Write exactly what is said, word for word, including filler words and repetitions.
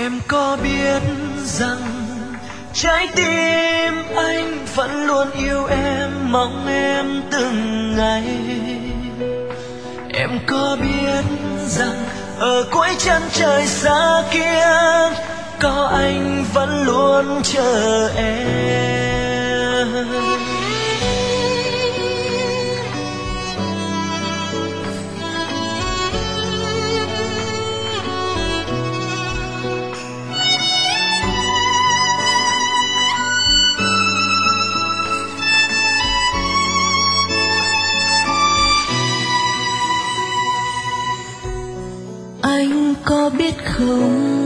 Em có biết rằng trái tim anh vẫn luôn yêu em, mong em từng ngày. Em có biết rằng ở cuối chân trời xa kia có anh vẫn luôn chờ em. Anh có biết không,